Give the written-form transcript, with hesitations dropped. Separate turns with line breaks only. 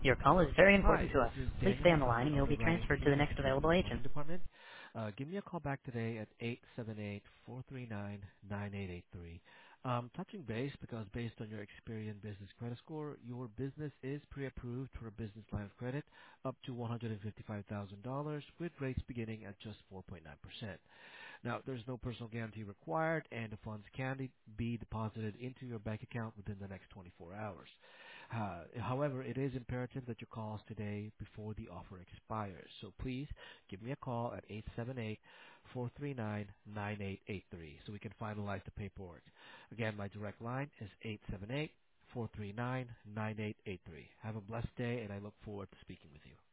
Your call is very
Hi,
important to
this
us.
is
Please stay
Daniel
on the line
from
and you'll be
Underwriting
transferred to the
here
next
at
available
Trinity
agent.
Planning Department. Give me a call back today at 878-439-9883. Touching base because based on your Experian Business Credit Score, your business is pre-approved for a business line of credit up to $155,000 with rates beginning at just 4.9%. Now, there's no personal guarantee required, and the funds can be deposited into your bank account within the next 24 hours. However, it is imperative that you call us today before the offer expires. So please give me a call at 878-439-9883 so we can finalize the paperwork. Again, my direct line is 878-439-9883. Have a blessed day, and I look forward to speaking with you.